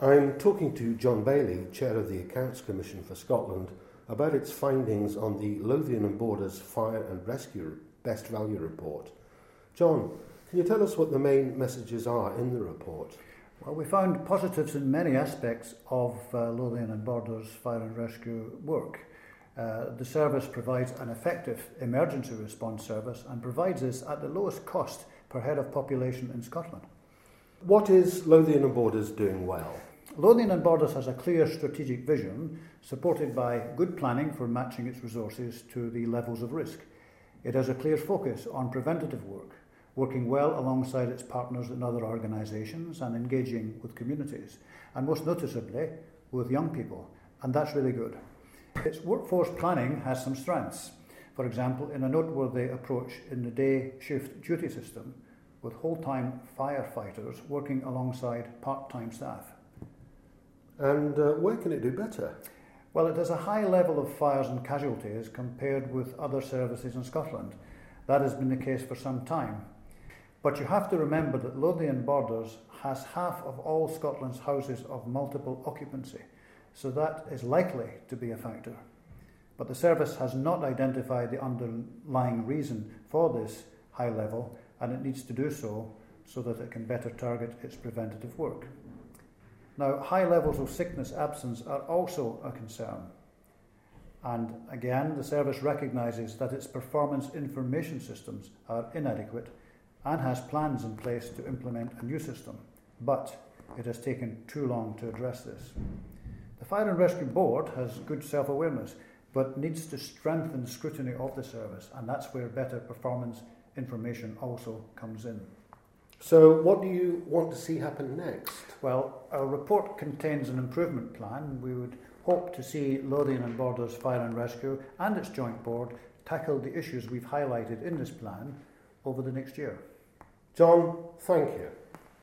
I'm talking to John Bailey, Chair of the Accounts Commission for Scotland, about its findings on the Lothian and Borders Fire and Rescue Best Value Report. John, can you tell us what the main messages are in the report? Well, we found positives in many aspects of Lothian and Borders Fire and Rescue work. The service provides an effective emergency response service and provides this at the lowest cost per head of population in Scotland. What is Lothian and Borders doing well? Lothian and Borders has a clear strategic vision supported by good planning for matching its resources to the levels of risk. It has a clear focus on preventative work, working well alongside its partners in other organisations and engaging with communities, and most noticeably with young people, and that's really good. Its workforce planning has some strengths, for example in a noteworthy approach in the day shift duty system, with whole-time firefighters working alongside part-time staff. And where can it do better? Well, it has a high level of fires and casualties compared with other services in Scotland. That has been the case for some time. But you have to remember that Lothian Borders has half of all Scotland's houses of multiple occupancy, so that is likely to be a factor. But the service has not identified the underlying reason for this high level, and it needs to do so that it can better target its preventative work. Now, high levels of sickness absence are also a concern. And again, the service recognises that its performance information systems are inadequate and has plans in place to implement a new system, but it has taken too long to address this. The Fire and Rescue Board has good self-awareness, but needs to strengthen scrutiny of the service, and that's where better performance information also comes in. So what do you want to see happen next? Well, our report contains an improvement plan. We would hope to see Lothian and Borders Fire and Rescue and its joint board tackle the issues we've highlighted in this plan over the next year. John, thank you.